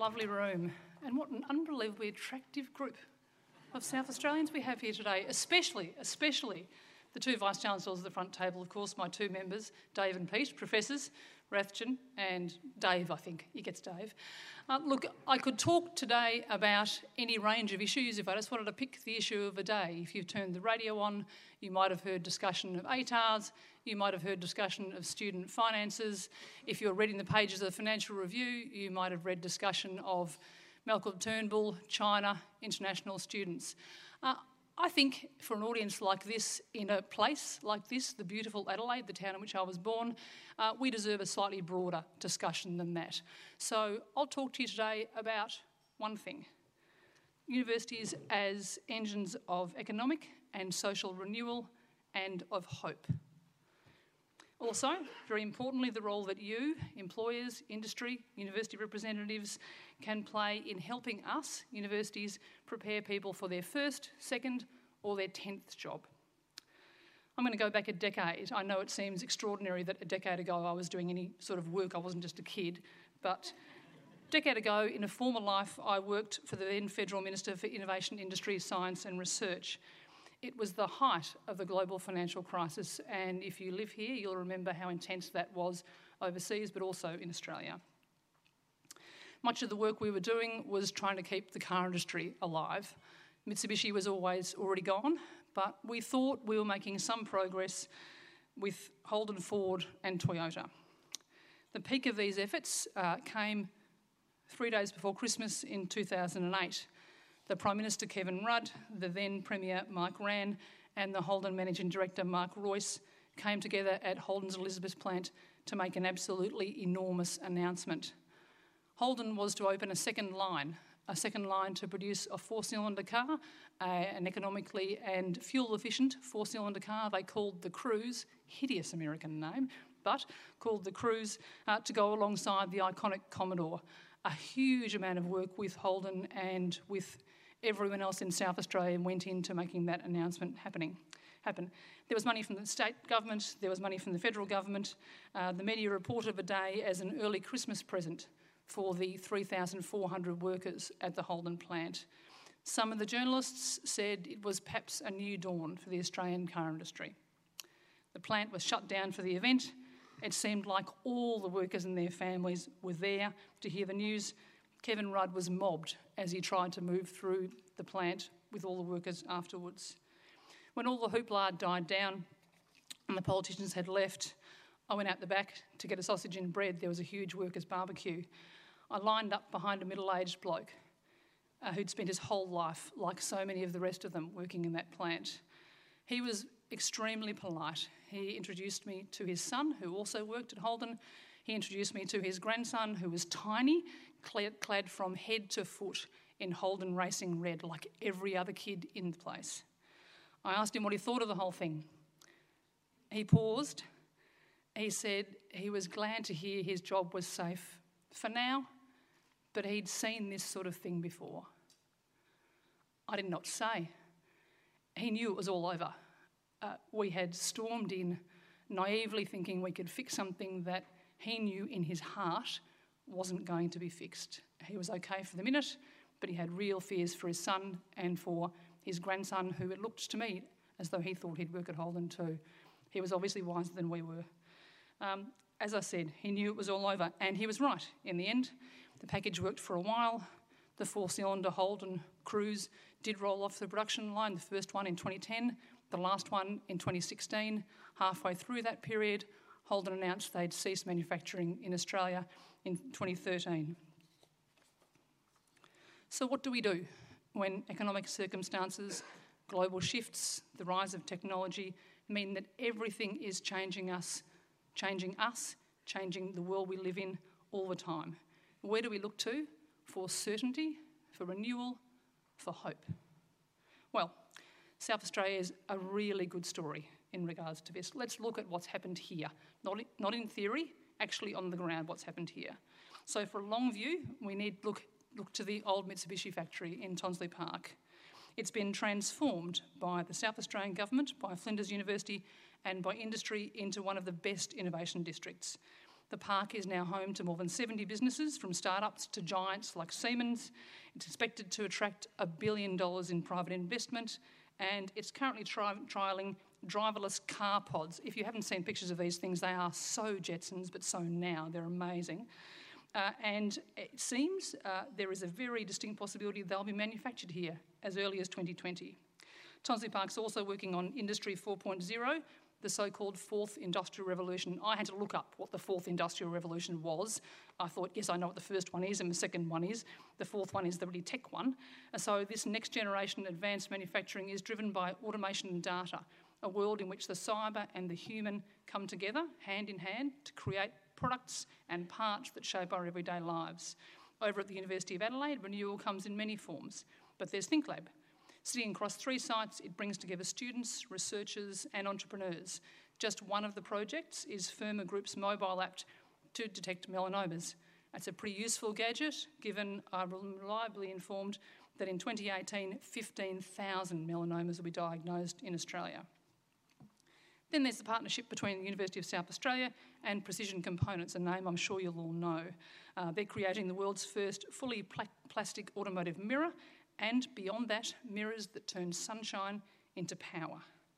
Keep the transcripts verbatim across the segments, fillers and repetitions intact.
lovely room, and what an unbelievably attractive group of South Australians we have here today, especially, especially the two Vice-Chancellors at the front table, of course, my two members, Dave and Pete, Professors, Rathjen and Dave, I think. He gets Dave. Uh, look, I could talk today about any range of issues if I just wanted to pick the issue of the day. If you've turned the radio on, you might have heard discussion of A T A Rs, you might have heard discussion of student finances. If you're reading the pages of the Financial Review, you might have read discussion of Malcolm Turnbull, China, international students. Uh, I think for an audience like this, in a place like this, the beautiful Adelaide, the town in which I was born, uh, we deserve a slightly broader discussion than that. So I'll talk to you today about one thing: universities as engines of economic and social renewal and of hope. Also, very importantly, the role that you, employers, industry, university representatives, can play in helping us, universities, prepare people for their first, second, or their tenth job. I'm going to go back a decade. I know it seems extraordinary that a decade ago I was doing any sort of work. I wasn't just a kid, but a decade ago, in a former life, I worked for the then Federal Minister for Innovation, Industry, Science and Research. It was the height of the global financial crisis, and if you live here, you'll remember how intense that was overseas, but also in Australia. Much of the work we were doing was trying to keep the car industry alive. Mitsubishi was always already gone, but we thought we were making some progress with Holden, Ford and Toyota. The peak of these efforts uh, came three days before Christmas in two thousand eight. The Prime Minister, Kevin Rudd, the then Premier, Mike Rann, and the Holden Managing Director, Mark Royce, came together at Holden's Elizabeth plant to make an absolutely enormous announcement. Holden was to open a second line, a second line to produce a four-cylinder car, uh, an economically and fuel-efficient four-cylinder car they called the Cruise, hideous American name, but called the Cruise, uh, to go alongside the iconic Commodore. A huge amount of work with Holden and with everyone else in South Australia went into making that announcement happening. happen. There was money from the state government, there was money from the federal government. Uh, the media reported the day as an early Christmas present for the three thousand four hundred workers at the Holden plant. Some of the journalists said it was perhaps a new dawn for the Australian car industry. The plant was shut down for the event. It seemed like all the workers and their families were there to hear the news. Kevin Rudd was mobbed as he tried to move through the plant with all the workers afterwards. When all the hoopla died down and the politicians had left, I went out the back to get a sausage and bread. There was a huge workers' barbecue. I lined up behind a middle-aged bloke uh, who'd spent his whole life, like so many of the rest of them, working in that plant. He was extremely polite. He introduced me to his son, who also worked at Holden. He introduced me to his grandson, who was tiny, clad, clad from head to foot in Holden Racing Red, like every other kid in the place. I asked him what he thought of the whole thing. He paused. He said he was glad to hear his job was safe for now, but he'd seen this sort of thing before. I did not say. He knew it was all over. Uh, we had stormed in naively thinking we could fix something that he knew in his heart wasn't going to be fixed. He was okay for the minute, but he had real fears for his son and for his grandson, who it looked to me as though he thought he'd work at Holden too. He was obviously wiser than we were. Um, as I said, he knew it was all over, and he was right. In the end, the package worked for a while. The four-cylinder Holden Cruise did roll off the production line, the first one in twenty ten, the last one in twenty sixteen. Halfway through that period, Holden announced they'd cease manufacturing in Australia in twenty thirteen. So what do we do when economic circumstances, global shifts, the rise of technology mean that everything is changing us, changing us, changing the world we live in all the time? Where do we look to for certainty, for renewal, for hope? Well, South Australia is a really good story in regards to this. Let's look at what's happened here. Not, not in theory, actually on the ground, what's happened here. So for a long view, we need to look, look to the old Mitsubishi factory in Tonsley Park. It's been transformed by the South Australian Government, by Flinders University and by industry into one of the best innovation districts. The park is now home to more than seventy businesses, from startups to giants like Siemens. It's expected to attract a billion dollars in private investment, and it's currently tri- trialling driverless car pods. If you haven't seen pictures of these things, they are so Jetsons, but so now. They're amazing. Uh, and it seems uh, there is a very distinct possibility they'll be manufactured here as early as twenty twenty. Tonsley Park's also working on Industry four point oh, the so-called Fourth Industrial Revolution. I had to look up what the Fourth Industrial Revolution was. I thought, yes, I know what the first one is and the second one is. The fourth one is the really tech one. And so this next generation advanced manufacturing is driven by automation and data, a world in which the cyber and the human come together, hand in hand, to create products and parts that shape our everyday lives. Over at the University of Adelaide, renewal comes in many forms, but there's ThinkLab. Sitting across three sites, it brings together students, researchers and entrepreneurs. Just one of the projects is Firma Group's mobile app to detect melanomas. It's a pretty useful gadget, given I'm reliably informed that in twenty eighteen, fifteen thousand melanomas will be diagnosed in Australia. Then there's the partnership between the University of South Australia and Precision Components, a name I'm sure you'll all know. Uh, they're creating the world's first fully pl- plastic automotive mirror, and beyond that, mirrors that turn sunshine into power.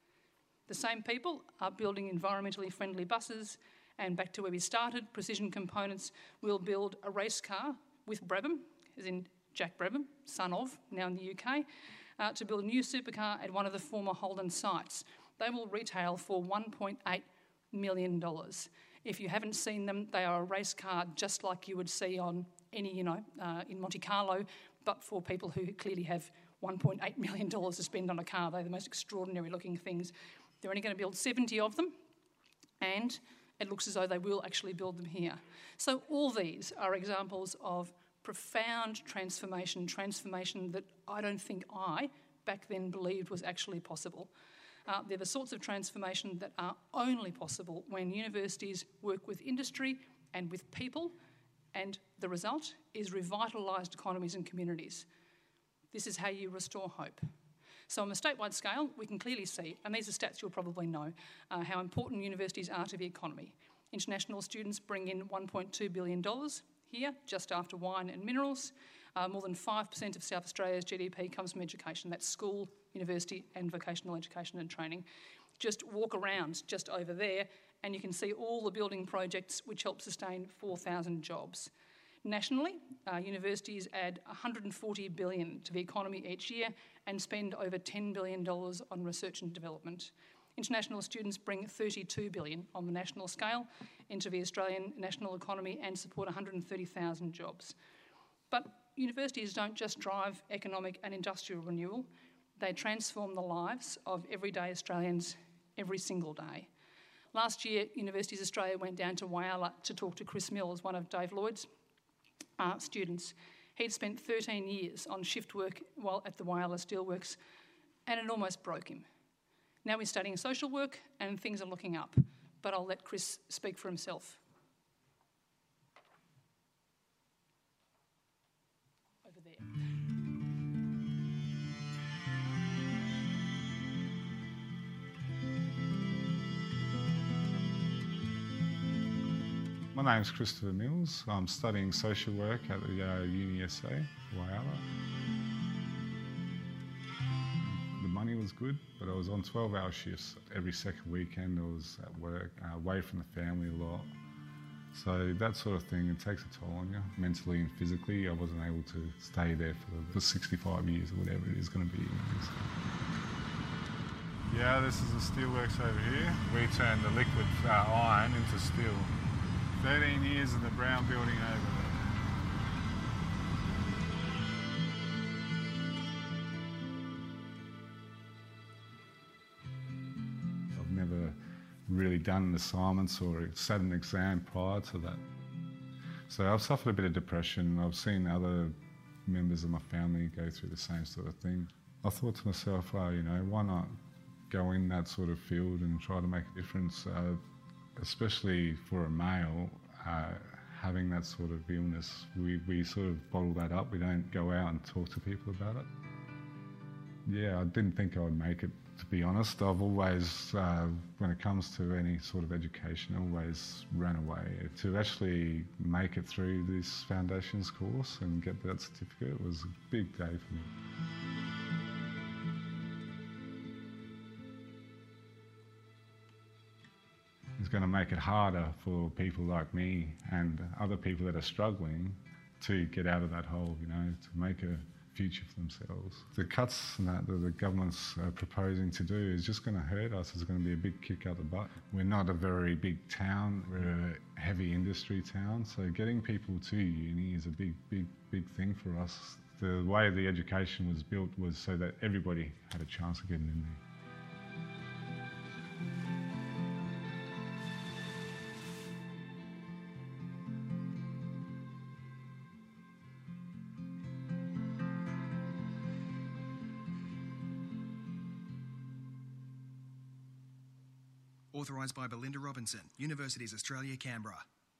The same people are building environmentally friendly buses, and back to where we started, Precision Components will build a race car with Brabham, as in Jack Brabham, son of, now in the U K, uh, to build a new supercar at one of the former Holden sites. They will retail for one point eight million dollars. If you haven't seen them, they are a race car just like you would see on any, you know, uh, in Monte Carlo, but for people who clearly have one point eight million dollars to spend on a car. They're the most extraordinary looking things. They're only going to build seventy of them, and it looks as though they will actually build them here. So all these are examples of profound transformation, transformation that I don't think I, back then, believed was actually possible. Uh, they're the sorts of transformation that are only possible when universities work with industry and with people, and the result is revitalised economies and communities. This is how you restore hope. So on a statewide scale, we can clearly see, and these are stats you'll probably know, uh, how important universities are to the economy. International students bring in one point two billion dollars here, just after wine and minerals. Uh, more than five percent of South Australia's G D P comes from education. That's school, university and vocational education and training. Just walk around just over there and you can see all the building projects which help sustain four thousand jobs. Nationally, uh, universities add one hundred forty billion dollars to the economy each year and spend over ten billion dollars on research and development. International students bring thirty-two billion dollars on the national scale into the Australian national economy and support one hundred thirty thousand jobs. But universities don't just drive economic and industrial renewal, they transform the lives of everyday Australians every single day. Last year, Universities Australia went down to Whyalla to talk to Chris Mills, one of Dave Lloyd's uh, students. He'd spent thirteen years on shift work while at the Whyalla Steelworks, and it almost broke him. Now he's studying social work and things are looking up, but I'll let Chris speak for himself. Over there. My name's Christopher Mills. I'm studying social work at the uh, Uni S A, Whyalla. The money was good, but I was on twelve hour shifts. Every second weekend I was at work, uh, away from the family a lot. So that sort of thing, it takes a toll on you, mentally and physically. I wasn't able to stay there for, for sixty-five years or whatever it is going to be. Yeah, this is the steelworks over here. We turn the liquid uh, iron into steel. thirteen years in the brown building over there. I've never really done assignments or sat an exam prior to that. So I've suffered a bit of depression. I've seen other members of my family go through the same sort of thing. I thought to myself, oh, you know, why not go in that sort of field and try to make a difference? Uh, especially for a male, uh, having that sort of illness, we, we sort of bottle that up. We don't go out and talk to people about it. Yeah, I didn't think I would make it to be honest. I've always, uh, when it comes to any sort of education, always ran away. To actually make it through this foundations course and get that certificate was a big day for me. It's going to make it harder for people like me and other people that are struggling to get out of that hole, you know, to make a future for themselves. The cuts that the government's uh, proposing to do is just going to hurt us. It's going to be a big kick out the butt. We're not a very big town. We're a heavy industry town, so getting people to uni is a big, big, big thing for us. The way the education was built was so that everybody had a chance of getting in there. Authorised by Belinda Robinson, Universities Australia, Canberra.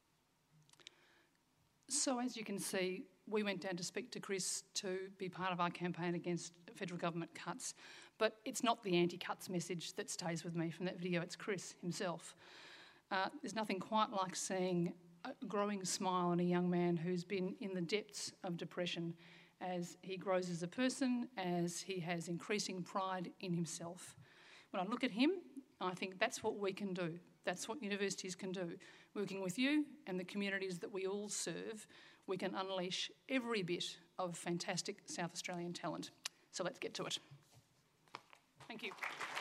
So as you can see, we went down to speak to Chris to be part of our campaign against federal government cuts, but it's not the anti-cuts message that stays with me from that video, it's Chris himself. Uh, there's nothing quite like seeing a growing smile in a young man who's been in the depths of depression as he grows as a person, as he has increasing pride in himself. When I look at him, I think that's what we can do. That's what universities can do. Working with you and the communities that we all serve, we can unleash every bit of fantastic South Australian talent. So let's get to it. Thank you.